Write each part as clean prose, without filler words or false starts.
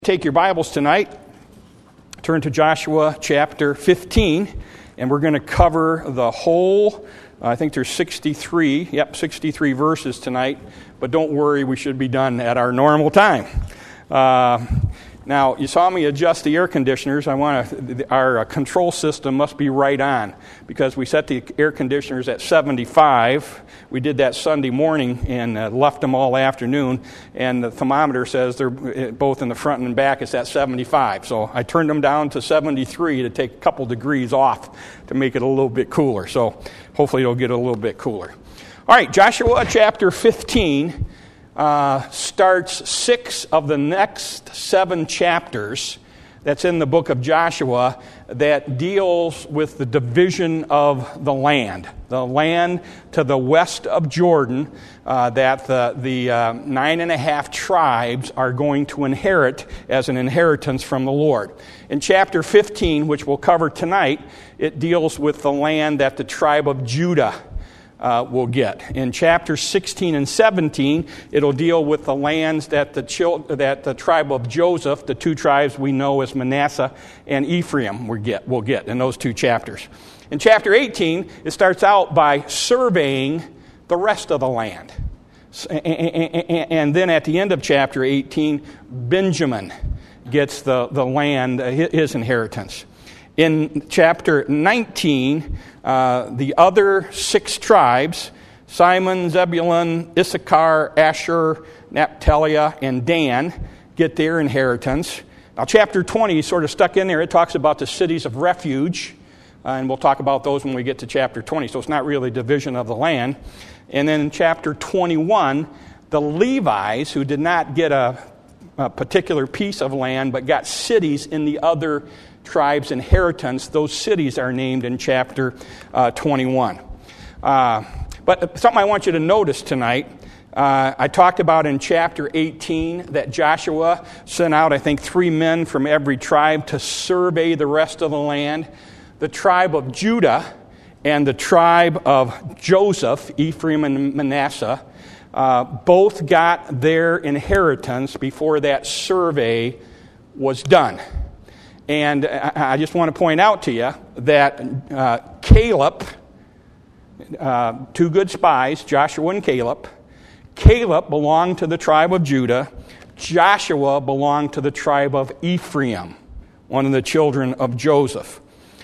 Take your Bibles tonight, turn to Joshua chapter 15, and we're going to cover the whole, I think there's 63 verses tonight, but don't worry, we should be done at our normal time. Now, you saw me adjust the air conditioners. Our control system must be right on, because we set the air conditioners at 75. We did that Sunday morning and left them all afternoon, and the thermometer says they're both in the front and back, it's at 75. So I turned them down to 73 to take a couple degrees off to make it a little bit cooler. So hopefully it'll get a little bit cooler. All right, Joshua chapter 15 starts 6 of the next 7 chapters that's in the book of Joshua that deals with the division of the land to the west of Jordan that the 9.5 tribes are going to inherit as an inheritance from the Lord. In chapter 15, which we'll cover tonight, it deals with the land that the tribe of Judah will get. In chapter 16 and 17, it'll deal with the lands that the tribe of Joseph, the 2 tribes we know as Manasseh and Ephraim, will get in those 2 chapters. In chapter 18, it starts out by surveying the rest of the land. And then at the end of chapter 18, Benjamin gets the land, his inheritance. In chapter 19, the other 6 tribes, Simon, Zebulun, Issachar, Asher, Naphtali, and Dan, get their inheritance. Now, chapter 20 is sort of stuck in there. It talks about the cities of refuge, and we'll talk about those when we get to chapter 20, so it's not really division of the land. And then in chapter 21, the Levites, who did not get a particular piece of land, but got cities in the other tribes' inheritance, those cities are named in chapter 21. But something I want you to notice tonight, I talked about in chapter 18 that Joshua sent out, I think, 3 men from every tribe to survey the rest of the land. The tribe of Judah and the tribe of Joseph, Ephraim and Manasseh, both got their inheritance before that survey was done. And I just want to point out to you that Caleb, 2 good spies, Joshua and Caleb belonged to the tribe of Judah. Joshua belonged to the tribe of Ephraim, one of the children of Joseph.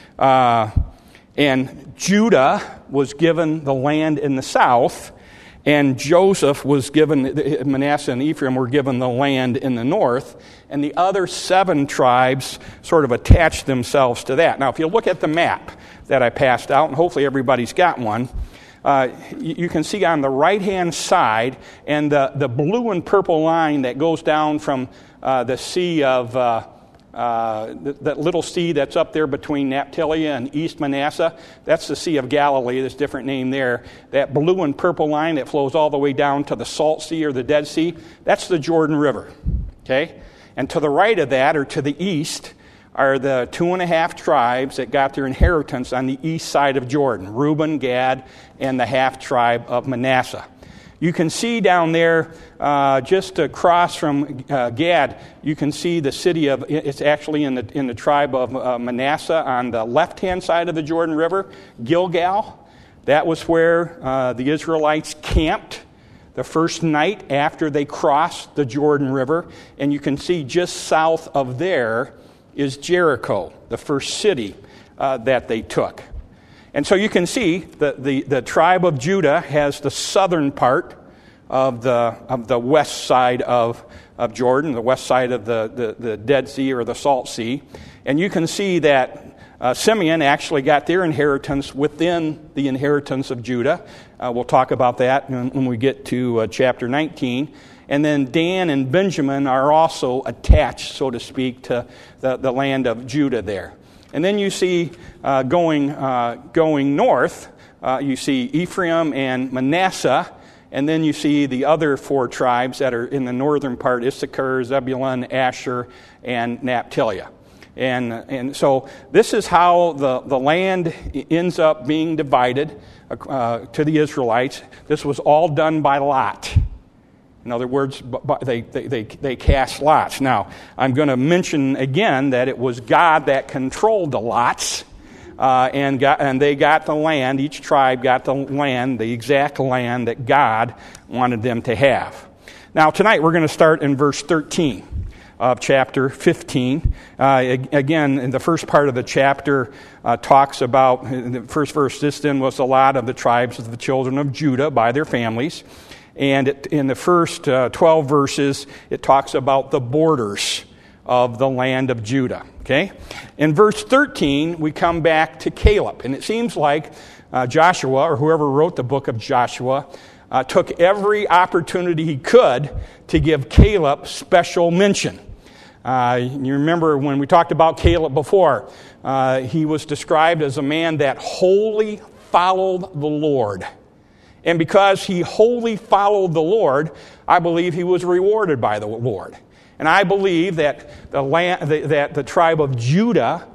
And Judah was given the land in the south, and Joseph was given, Manasseh and Ephraim were given the land in the north, and the other 7 tribes sort of attached themselves to that. Now, if you look at the map that I passed out, and hopefully everybody's got one, you can see on the right-hand side, and the blue and purple line that goes down from the sea of, that little sea that's up there between Naphtali and East Manasseh, that's the Sea of Galilee. There's a different name there. That blue and purple line that flows all the way down to the Salt Sea or the Dead Sea, that's the Jordan River. Okay? And to the right of that, or to the east, are the 2.5 tribes that got their inheritance on the east side of Jordan, Reuben, Gad, and the half tribe of Manasseh. You can see down there, just across from Gad, you can see the city of, it's actually in the tribe of Manasseh on the left-hand side of the Jordan River, Gilgal. That was where the Israelites camped the first night after they crossed the Jordan River. And you can see just south of there is Jericho, the first city that they took. And so you can see that the tribe of Judah has the southern part of the west side of Jordan, the west side of the Dead Sea or the Salt Sea. And you can see that Simeon actually got their inheritance within the inheritance of Judah. We'll talk about that when we get to chapter 19. And then Dan and Benjamin are also attached, so to speak, to the land of Judah there. And then you see going north, you see Ephraim and Manasseh, and then you see the other 4 tribes that are in the northern part, Issachar, Zebulun, Asher, and Naphtali. And so this is how the land ends up being divided to the Israelites. This was all done by lot. In other words, they cast lots. Now, I'm going to mention again that it was God that controlled the lots, and they got the land. Each tribe got the land, the exact land that God wanted them to have. Now, tonight we're going to start in verse 13 of chapter 15. Again, in the first part of the chapter talks about, the first verse, this then was the lot of the tribes of the children of Judah by their families. And in the first 12 verses, it talks about the borders of the land of Judah. Okay? In verse 13, we come back to Caleb. And it seems like Joshua, or whoever wrote the book of Joshua, took every opportunity he could to give Caleb special mention. You remember when we talked about Caleb before, he was described as a man that wholly followed the Lord. And because he wholly followed the Lord, I believe he was rewarded by the Lord. And I believe that the tribe of Judah,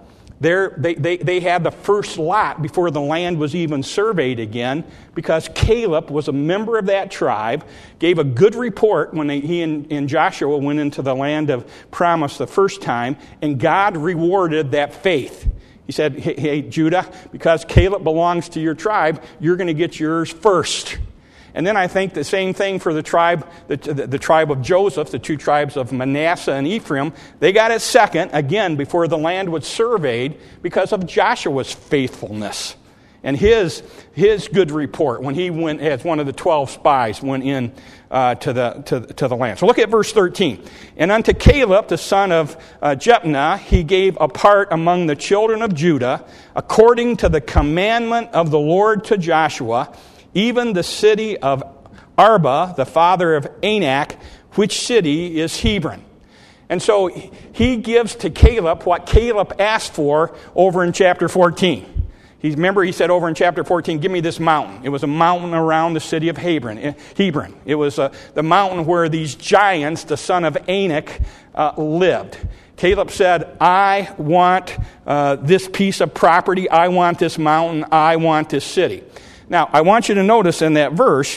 they had the first lot before the land was even surveyed again, because Caleb was a member of that tribe, gave a good report when he and Joshua went into the land of promise the first time, and God rewarded that faith. He said, hey, Judah, because Caleb belongs to your tribe, you're going to get yours first. And then I think the same thing for the tribe, the tribe of Joseph, the two tribes of Manasseh and Ephraim. They got it second, again, before the land was surveyed, because of Joshua's faithfulness and his good report when he went as one of the 12 spies went in to the land. So look at verse 13. And unto Caleb, the son of Jephunneh, he gave a part among the children of Judah, according to the commandment of the Lord to Joshua, even the city of Arba, the father of Anak, which city is Hebron. And so he gives to Caleb what Caleb asked for over in chapter 14. Remember, he said over in chapter 14, give me this mountain. It was a mountain around the city of Hebron. It was the mountain where these giants, the son of Anak, lived. Caleb said, I want this piece of property. I want this mountain. I want this city. Now, I want you to notice in that verse,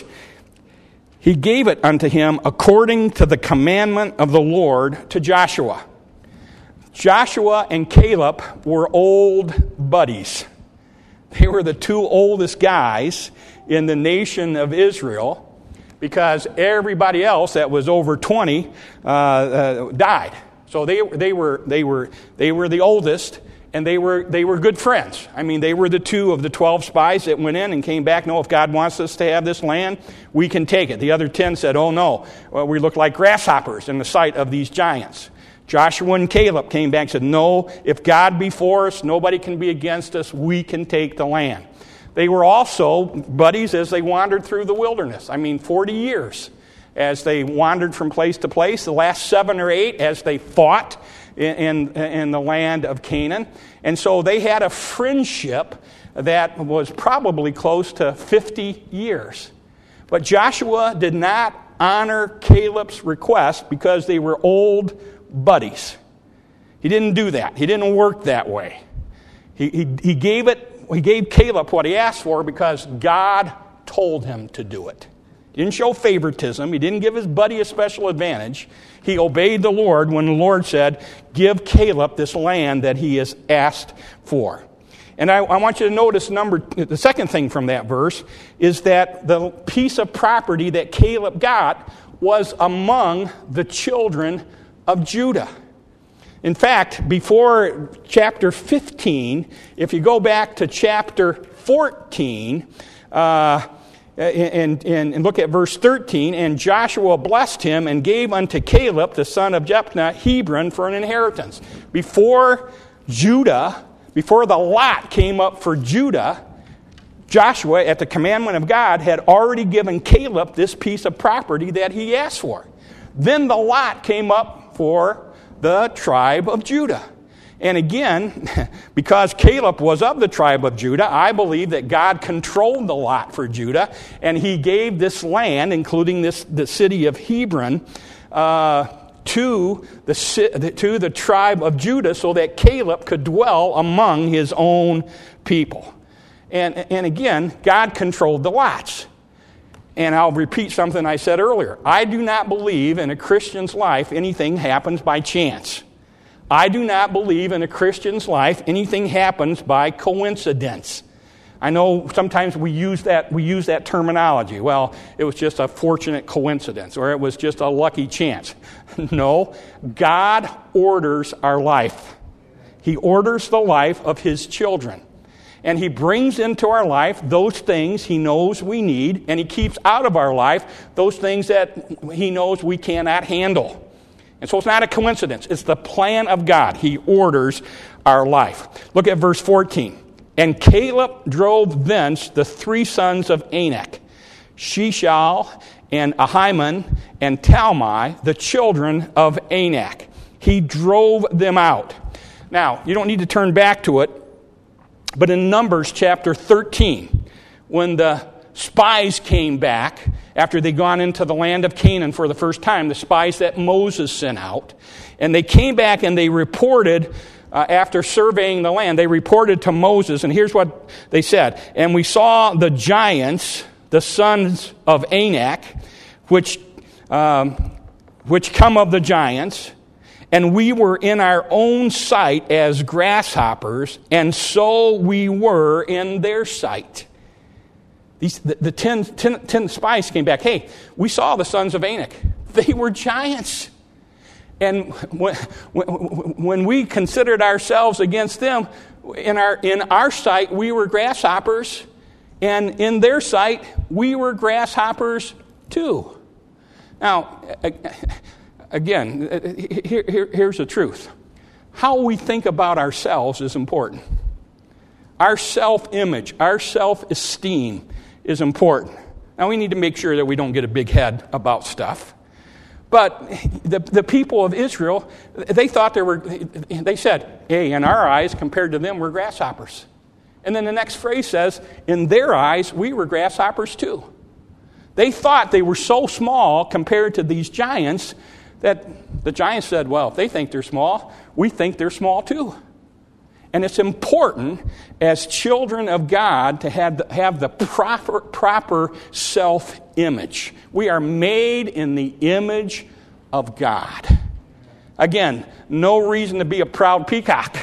he gave it unto him according to the commandment of the Lord to Joshua. Joshua and Caleb were old buddies. They were the two oldest guys in the nation of Israel, because everybody else that was over 20 died. So they were the oldest. And they were good friends. I mean, they were the two of the 12 spies that went in and came back. No, if God wants us to have this land, we can take it. The other 10 said, oh no, well, we look like grasshoppers in the sight of these giants. Joshua and Caleb came back and said, no, if God be for us, nobody can be against us. We can take the land. They were also buddies as they wandered through the wilderness. 40 years as they wandered from place to place. The last 7 or 8 as they fought in the land of Canaan. And so they had a friendship that was probably close to 50 years. But Joshua did not honor Caleb's request because they were old buddies. He didn't do that. He didn't work that way. He gave Caleb what he asked for because God told him to do it. He didn't show favoritism. He didn't give his buddy a special advantage. He obeyed the Lord when the Lord said, give Caleb this land that he has asked for. And I want you to notice the second thing from that verse is that the piece of property that Caleb got was among the children of Judah. In fact, before chapter 15, if you go back to chapter 14, and look at verse 13, and Joshua blessed him and gave unto Caleb, the son of Jephunneh, Hebron for an inheritance. Before the lot came up for Judah, Joshua, at the commandment of God, had already given Caleb this piece of property that he asked for. Then the lot came up for the tribe of Judah. And again, because Caleb was of the tribe of Judah, I believe that God controlled the lot for Judah, and he gave this land, including the city of Hebron, to the tribe of Judah so that Caleb could dwell among his own people. And again, God controlled the lots. And I'll repeat something I said earlier. I do not believe in a Christian's life anything happens by chance. I do not believe in a Christian's life anything happens by coincidence. I know sometimes we use that terminology. Well, it was just a fortunate coincidence, or it was just a lucky chance. No, God orders our life. He orders the life of His children. And He brings into our life those things He knows we need, and He keeps out of our life those things that He knows we cannot handle. And so it's not a coincidence. It's the plan of God. He orders our life. Look at verse 14. And Caleb drove thence the 3 sons of Anak, Sheshai and Ahiman and Talmai, the children of Anak. He drove them out. Now, you don't need to turn back to it, but in Numbers chapter 13, when the spies came back after they'd gone into the land of Canaan for the first time, the spies that Moses sent out, and they came back and they reported, after surveying the land, they reported to Moses, and here's what they said. And we saw the giants, the sons of Anak, which come of the giants, and we were in our own sight as grasshoppers, and so we were in their sight. The 10 spies came back. Hey, we saw the sons of Anak. They were giants. And when we considered ourselves against them, in our sight, we were grasshoppers. And in their sight, we were grasshoppers too. Now, again, here's the truth. How we think about ourselves is important. Our self-image, our self-esteem is important. Now, we need to make sure that we don't get a big head about stuff. But the people of Israel, they thought they said, hey, in our eyes, compared to them, we're grasshoppers. And then the next phrase says, in their eyes, we were grasshoppers too. They thought they were so small compared to these giants that the giants said, well, if they think they're small, we think they're small too. And it's important as children of God to have the proper self-image. We are made in the image of God. Again, no reason to be a proud peacock.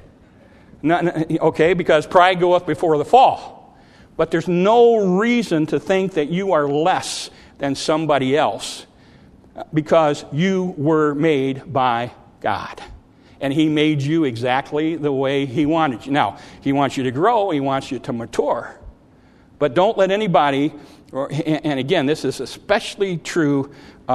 Okay, because pride goeth before the fall. But there's no reason to think that you are less than somebody else because you were made by God. And He made you exactly the way He wanted you. Now, He wants you to grow. He wants you to mature. But don't let anybody, and again, this is especially true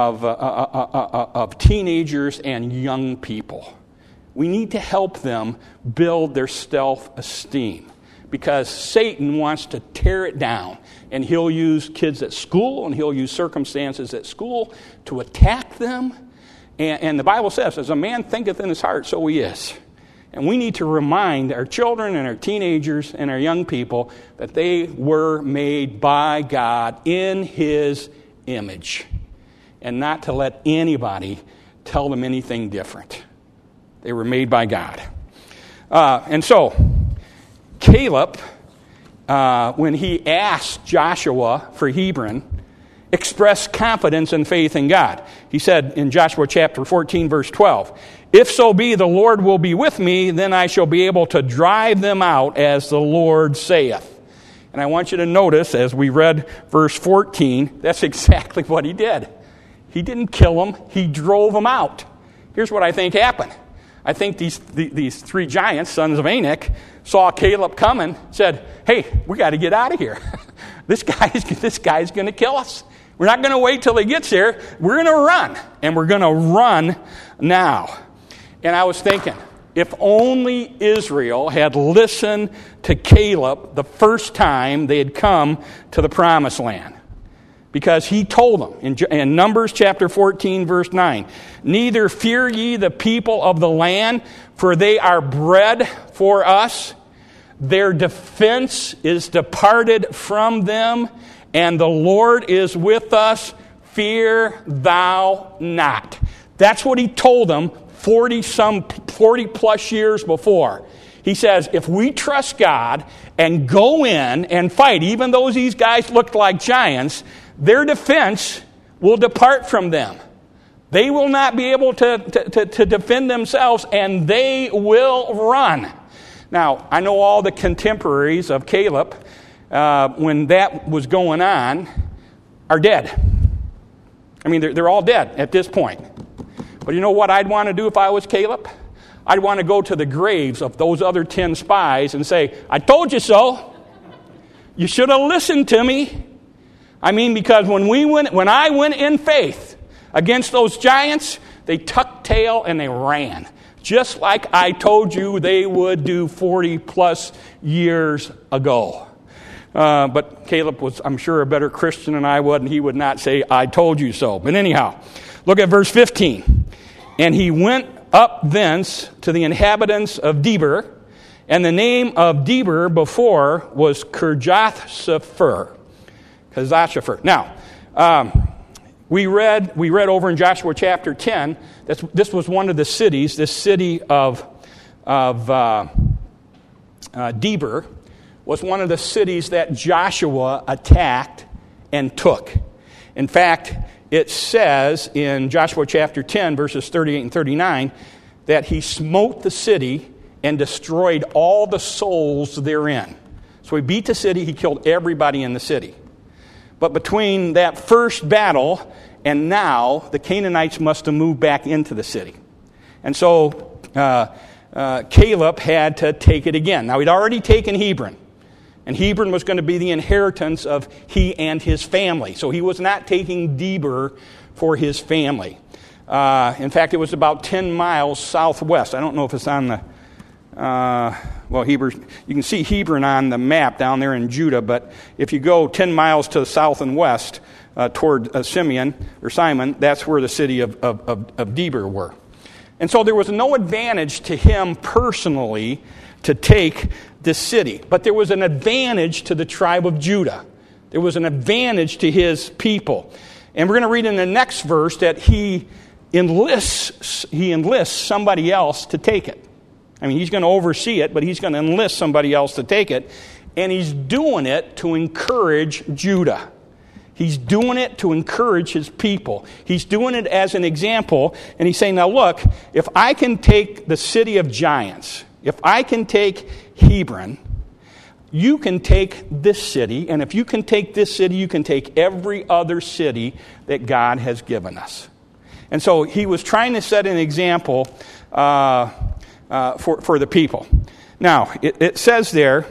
of teenagers and young people. We need to help them build their self-esteem because Satan wants to tear it down. And he'll use kids at school and he'll use circumstances at school to attack them. And the Bible says, as a man thinketh in his heart, so he is. And we need to remind our children and our teenagers and our young people that they were made by God in His image. And not to let anybody tell them anything different. They were made by God. And so, Caleb, when he asked Joshua for Hebron, expressed confidence and faith in God. He said in Joshua chapter 14, verse 12, if so be the Lord will be with me, then I shall be able to drive them out as the Lord saith. And I want you to notice, as we read verse 14, that's exactly what he did. He didn't kill them, he drove them out. Here's what I think happened. I think these 3 giants, sons of Anak, saw Caleb coming, said, hey, we got to get out of here. This guy's going to kill us. We're not going to wait till he gets here. We're going to run, and we're going to run now. And I was thinking, if only Israel had listened to Caleb the first time they had come to the promised land. Because he told them in Numbers chapter 14, verse 9, neither fear ye the people of the land, for they are bread for us. Their defense is departed from them, and the Lord is with us. Fear thou not. That's what he told them 40 plus years before. He says, if we trust God and go in and fight, even though these guys looked like giants, their defense will depart from them. They will not be able to defend themselves, and they will run. Now, I know all the contemporaries of Caleb, when that was going on, are dead. I mean, they're all dead at this point. But you know what I'd want to do if I was Caleb? I'd want to go to the graves of those other 10 spies and say, I told you so. You should have listened to me. I mean, because when I went in faith against those giants, they tucked tail and they ran. Just like I told you they would do 40 plus years ago. But Caleb was, I'm sure, a better Christian than I would, and he would not say, I told you so. But anyhow, look at verse 15. And he went up thence to the inhabitants of Debir, and the name of Debir before was Kirjath-sepher. Now, we read over in Joshua chapter 10 that this was one of the cities, this city of Debir was one of the cities that Joshua attacked and took. In fact, it says in Joshua chapter 10, verses 38 and 39, that he smote the city and destroyed all the souls therein. So he beat the city, he killed everybody in the city. But between that first battle and now, the Canaanites must have moved back into the city. And so Caleb had to take it again. Now, he'd already taken Hebron. And Hebron was going to be the inheritance of he and his family. So he was not taking Debir for his family. In fact, it was about 10 miles southwest. I don't know if it's on the... Hebron, you can see Hebron on the map down there in Judah, but if you go 10 miles to the south and west toward Simon, that's where the city of Debir were. And so there was no advantage to him personally to take this city. But there was an advantage to the tribe of Judah. There was an advantage to his people. And we're going to read in the next verse that he enlists somebody else to take it. I mean, he's going to oversee it, but he's going to enlist somebody else to take it. And he's doing it to encourage Judah. He's doing it to encourage his people. He's doing it as an example. And he's saying, now look, if I can take the city of giants, if I can take Hebron, you can take this city. And if you can take this city, you can take every other city that God has given us. And so he was trying to set an example for the people. Now, it says there,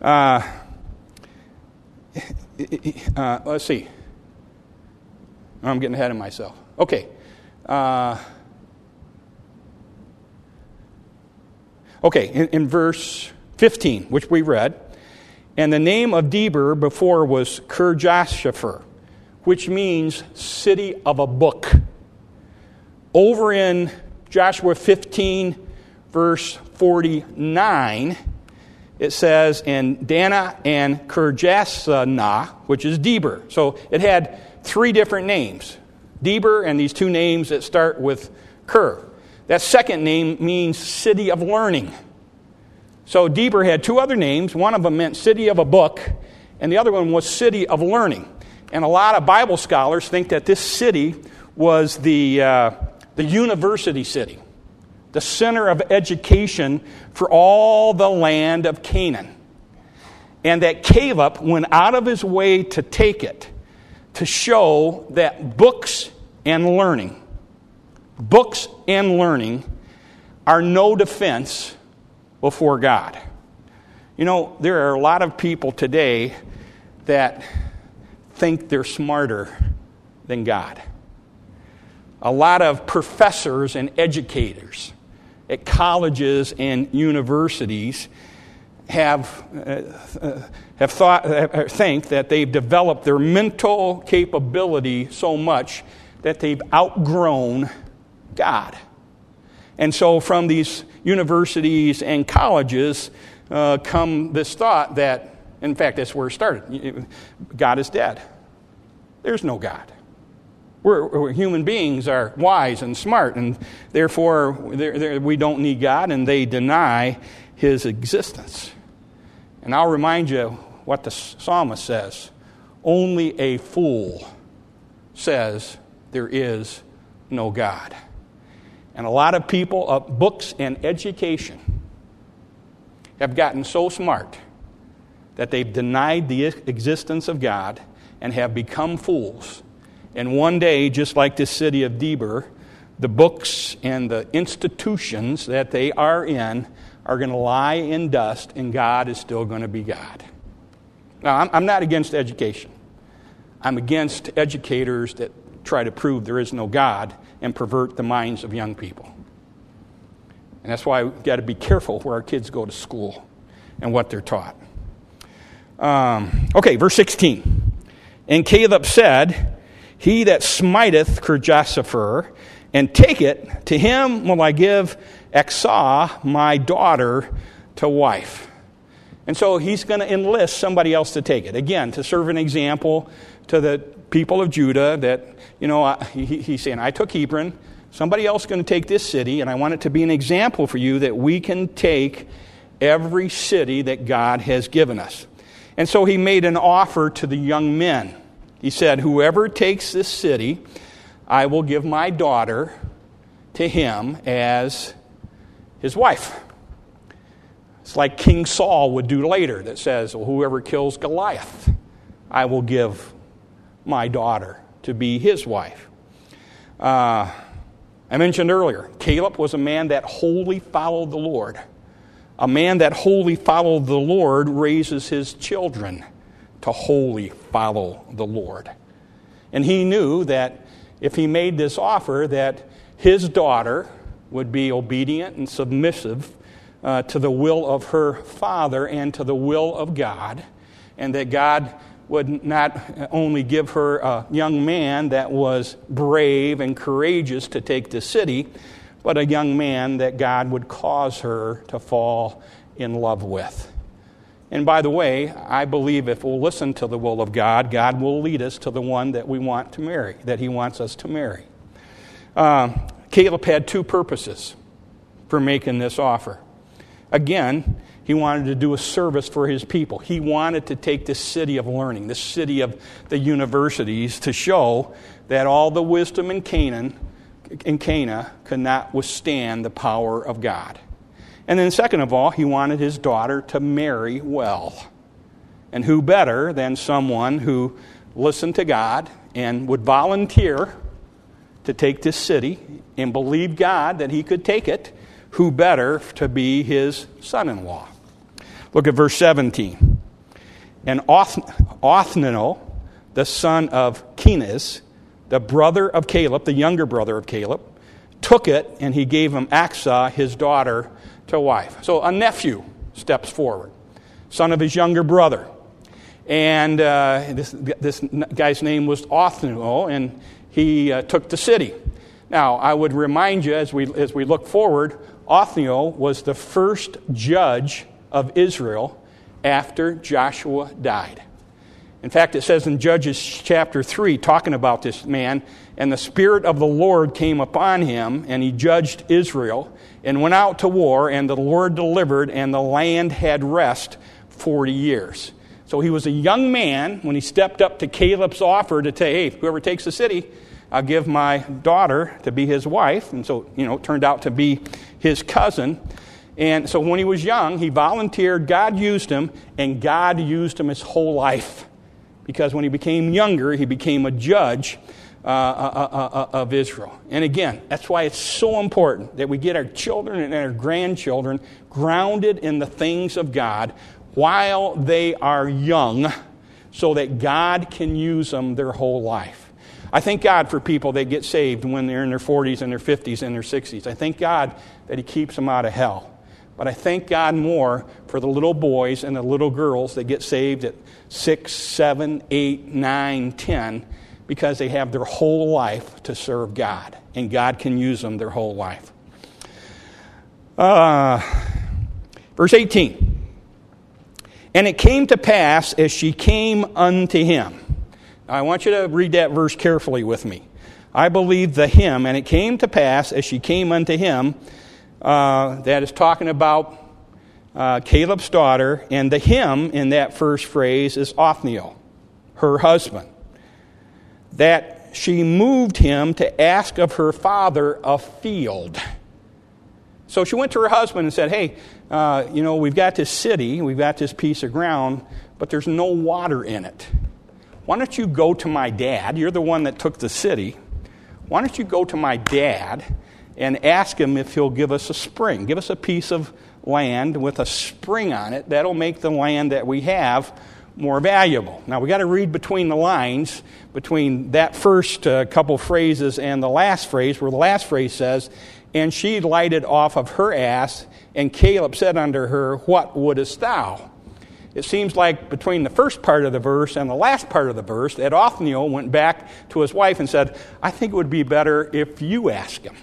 let's see. I'm getting ahead of myself. Okay. In verse 15, which we read, and the name of Debir before was Kirjath-sepher, which means city of a book. Over in Joshua 15, verse 49, it says, and Dana and Kirjath-sanah, which is Debir. So it had three different names. Debir and these two names that start with Kir. That second name means city of learning. So Debir had two other names. One of them meant city of a book, and the other one was city of learning. And a lot of Bible scholars think that this city was the university city, the center of education for all the land of Canaan. And that Caleb went out of his way to take it, to show that books and learning are no defense before God. You know, there are a lot of people today that think they're smarter than God. A lot of professors and educators at colleges and universities think that they've developed their mental capability so much that they've outgrown God. And so from these universities and colleges come this thought that, in fact, that's where it started. God is dead. There's no God. We're human beings are wise and smart, and therefore we don't need God, and they deny his existence. And I'll remind you what the psalmist says. only a fool says there is no God. And a lot of people of books and education have gotten so smart that they've denied the existence of God and have become fools. And one day, just like this city of Debir, the books and the institutions that they are in are going to lie in dust, and God is still going to be God. Now, I'm not against education. I'm against educators that try to prove there is no God and pervert the minds of young people. And that's why we've got to be careful where our kids go to school and what they're taught. Verse 16. And Caleb said, He that smiteth Kirjathsepher, and take it, to him will I give Achsah, my daughter, to wife. And so he's going to enlist somebody else to take it. Again, to serve an example to the people of Judah that, he's saying, I took Hebron, somebody else is going to take this city, and I want it to be an example for you that we can take every city that God has given us. And so he made an offer to the young men. He said, whoever takes this city, I will give my daughter to him as his wife. It's like King Saul would do later that says, well, whoever kills Goliath, I will give my daughter to be his wife. I mentioned earlier, Caleb was a man that wholly followed the Lord. A man that wholly followed the Lord raises his children to wholly follow the Lord. And he knew that if he made this offer, that his daughter would be obedient and submissive to the will of her father and to the will of God, and that God would not only give her a young man that was brave and courageous to take the city, but a young man that God would cause her to fall in love with. And by the way, I believe if we'll listen to the will of God, God will lead us to the one that we want to marry, that he wants us to marry. Caleb had two purposes for making this offer. Again, he wanted to do a service for his people. He wanted to take this city of learning, this city of the universities, to show that all the wisdom in Cana could not withstand the power of God. And then second of all, he wanted his daughter to marry well. And who better than someone who listened to God and would volunteer to take this city and believe God that he could take it, who better to be his son-in-law? Look at verse 17. And Othniel, the son of Kenaz, the brother of Caleb, the younger brother of Caleb, took it, and he gave him Achsah, his daughter, to wife. So a nephew steps forward, son of his younger brother. And this guy's name was Othniel, and he took the city. Now, I would remind you, as we look forward, Othniel was the first judge of Israel after Joshua died. In fact, it says in Judges chapter 3, talking about this man, and the Spirit of the Lord came upon him, and he judged Israel, and went out to war, and the Lord delivered, and the land had rest 40 years. So he was a young man when he stepped up to Caleb's offer to say, hey, whoever takes the city, I'll give my daughter to be his wife. And so, it turned out to be his cousin. And so when he was young, he volunteered, God used him, and God used him his whole life. Because when he became younger, he became a judge of Israel. And again, that's why it's so important that we get our children and our grandchildren grounded in the things of God while they are young, so that God can use them their whole life. I thank God for people that get saved when they're in their 40s and their 50s and their 60s. I thank God that he keeps them out of hell. But I thank God more for the little boys and the little girls that get saved at 6, 7, 8, 9, 10, because they have their whole life to serve God, and God can use them their whole life. Verse 18. And it came to pass as she came unto him. Now, I want you to read that verse carefully with me. I believe the him, and it came to pass as she came unto him, that is talking about Caleb's daughter, and the him in that first phrase is Othniel. her husband, that she moved him to ask of her father a field. So she went to her husband and said, hey, we've got this city, we've got this piece of ground, but there's no water in it. Why don't you go to my dad? You're the one that took the city. Why don't you go to my dad and ask him if he'll give us a spring? Give us a piece of land with a spring on it. That'll make the land that we have more valuable. Now, we got to read between the lines, between that first couple phrases and the last phrase, where the last phrase says, and she lighted off of her ass, and Caleb said unto her, what wouldest thou? It seems like between the first part of the verse and the last part of the verse, that Othniel went back to his wife and said, I think it would be better if you ask him.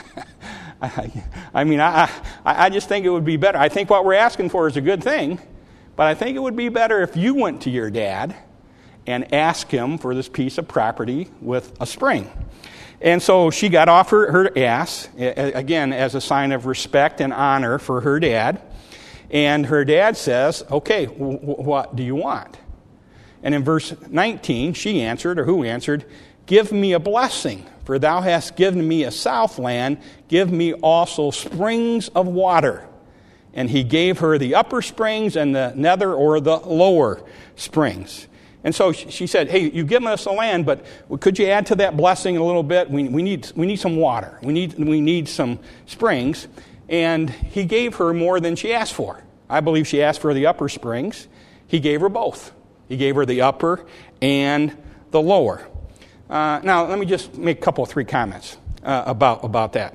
I just think it would be better. I think what we're asking for is a good thing, but I think it would be better if you went to your dad and asked him for this piece of property with a spring. And so she got off her ass, again, as a sign of respect and honor for her dad. And her dad says, okay, what do you want? And in verse 19, she answered, or who answered, give me a blessing, for thou hast given me a southland, give me also springs of water. And he gave her the upper springs and the nether or the lower springs. And so she said, hey, you've given us the land, but could you add to that blessing a little bit? We need some water. We need some springs. And he gave her more than she asked for. I believe she asked for the upper springs. He gave her both. He gave her the upper and the lower. Now, let me just make three comments about that.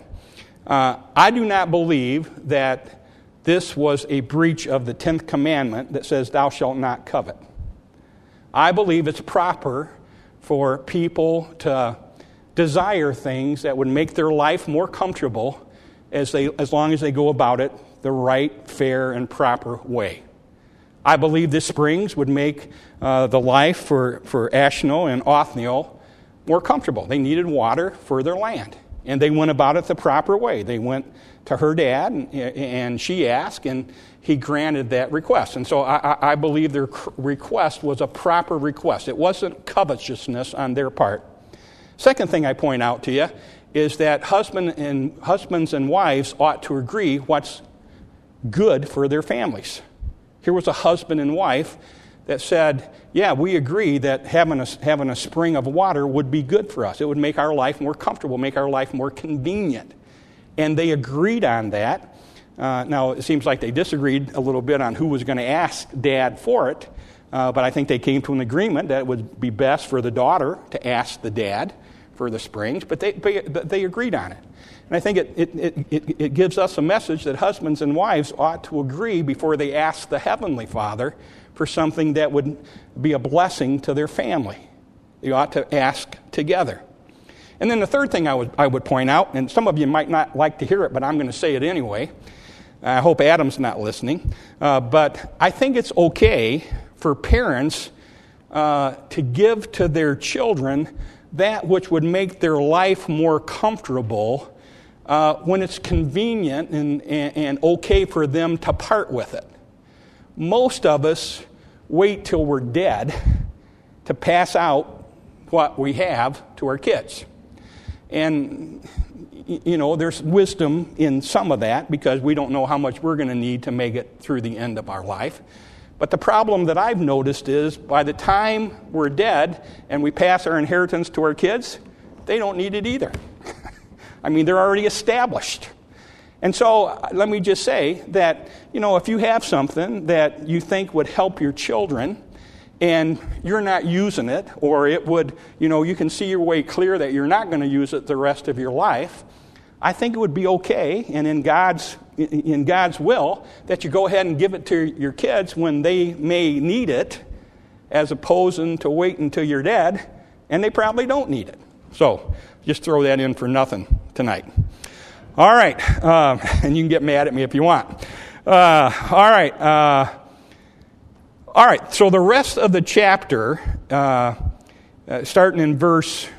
I do not believe that this was a breach of the 10th commandment that says, thou shalt not covet. I believe it's proper for people to desire things that would make their life more comfortable as long as they go about it the right, fair, and proper way. I believe the springs would make the life for Ashno and Othniel more comfortable. They needed water for their land, and they went about it the proper way. They went to her dad, and she asked, and he granted that request. And so I believe their request was a proper request. It wasn't covetousness on their part. Second thing I point out to you is that husbands and wives ought to agree what's good for their families. Here was a husband and wife that said, yeah, we agree that having a spring of water would be good for us. It would make our life more comfortable, make our life more convenient. And they agreed on that. Now, it seems like they disagreed a little bit on who was going to ask dad for it, but I think they came to an agreement that it would be best for the daughter to ask the dad for the springs, but they agreed on it. And I think it gives us a message that husbands and wives ought to agree before they ask the Heavenly Father for something that would be a blessing to their family. They ought to ask together. And then the third thing I would point out, and some of you might not like to hear it, but I'm going to say it anyway. I hope Adam's not listening. But I think it's okay for parents to give to their children that which would make their life more comfortable when it's convenient and okay for them to part with it. Most of us wait till we're dead to pass out what we have to our kids. And, there's wisdom in some of that because we don't know how much we're going to need to make it through the end of our life. But the problem that I've noticed is by the time we're dead and we pass our inheritance to our kids, they don't need it either. They're already established. And so let me just say that, if you have something that you think would help your children and you're not using it, or it would, you can see your way clear that you're not going to use it the rest of your life, I think it would be okay and in God's will that you go ahead and give it to your kids when they may need it, as opposed to wait until you're dead and they probably don't need it. So just throw that in for nothing tonight. All right, and you can get mad at me if you want. All right, so the rest of the chapter, starting in verse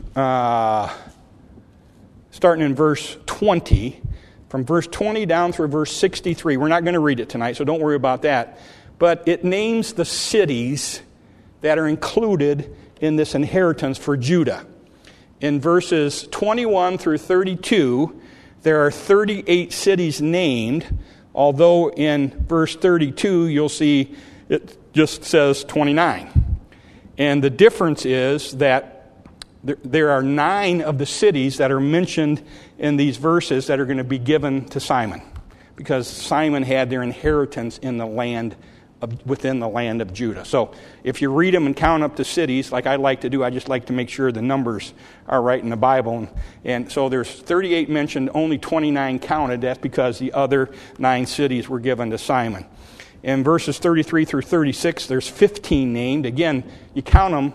20, from verse 20 down through verse 63. We're not going to read it tonight, so don't worry about that. But it names the cities that are included in this inheritance for Judah. In verses 21 through 32, there are 38 cities named, although in verse 32 you'll see it just says 29. And the difference is that there are 9 of the cities that are mentioned in these verses that are going to be given to Simon, because Simon had their inheritance in the land within the land of Judah. So if you read them and count up the cities, like I like to do, I just like to make sure the numbers are right in the Bible. And so there's 38 mentioned, only 29 counted. That's because the other 9 cities were given to Simon. In verses 33 through 36, there's 15 named. Again, you count them,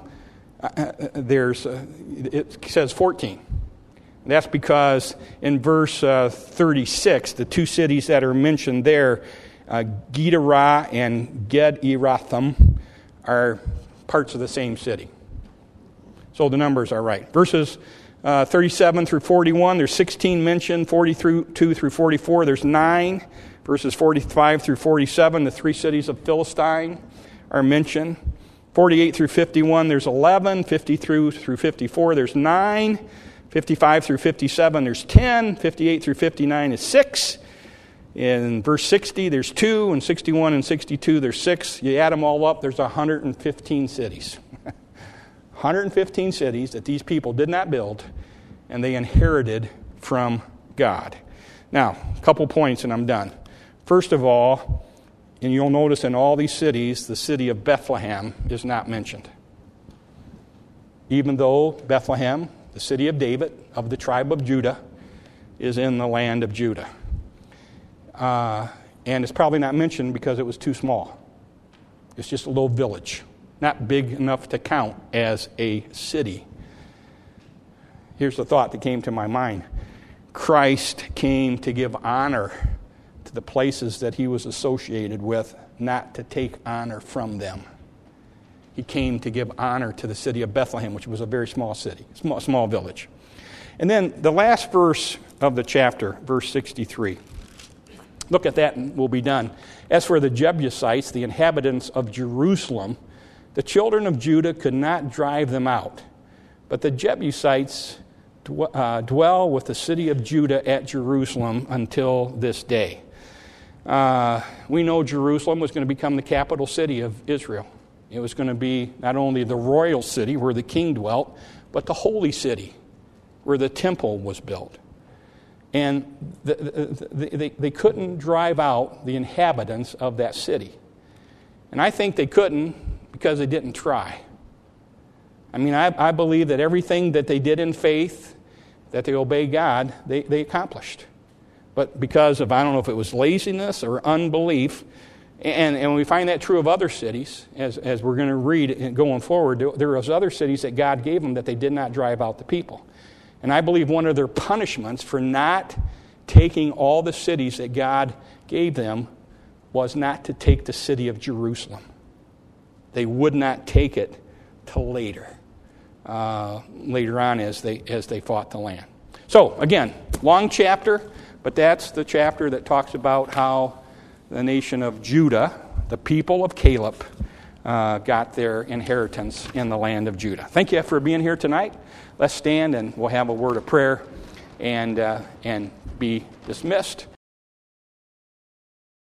it says 14. That's because in verse 36, the 2 cities that are mentioned there, Gedarah and Ged-Erathim, are parts of the same city. So the numbers are right. Verses 37 through 41, there's 16 mentioned. 42 through 44, there's 9. Verses 45 through 47, the 3 cities of Philistine are mentioned. 48 through 51, there's 11. 50 through 54, there's 9. 55 through 57, there's 10. 58 through 59 is 6. In verse 60, there's 2. In 61 and 62, there's 6. You add them all up, there's 115 cities. 115 cities that these people did not build, and they inherited from God. Now, a couple points and I'm done. First of all, and you'll notice in all these cities, the city of Bethlehem is not mentioned. Even though Bethlehem, the city of David, of the tribe of Judah, is in the land of Judah. And it's probably not mentioned because it was too small. It's just a little village, not big enough to count as a city. Here's the thought that came to my mind. Christ came to give honor to the places that he was associated with, not to take honor from them. He came to give honor to the city of Bethlehem, which was a very small city, small village. And then the last verse of the chapter, verse 63. Look at that and we'll be done. As for the Jebusites, the inhabitants of Jerusalem, the children of Judah could not drive them out. But the Jebusites dwell with the city of Judah at Jerusalem until this day. We know Jerusalem was going to become the capital city of Israel. It was going to be not only the royal city where the king dwelt, but the holy city where the temple was built. And they couldn't drive out the inhabitants of that city. And I think they couldn't because they didn't try. I mean, I believe that everything that they did in faith, that they obey God, they accomplished. But because of, I don't know if it was laziness or unbelief, and we find that true of other cities, as we're going to read going forward, there was other cities that God gave them that they did not drive out the people. And I believe one of their punishments for not taking all the cities that God gave them was not to take the city of Jerusalem. They would not take it till later on as they fought the land. So, again, long chapter, but that's the chapter that talks about how the nation of Judah, the people of Caleb, got their inheritance in the land of Judah. Thank you for being here tonight. Let's stand and we'll have a word of prayer and be dismissed.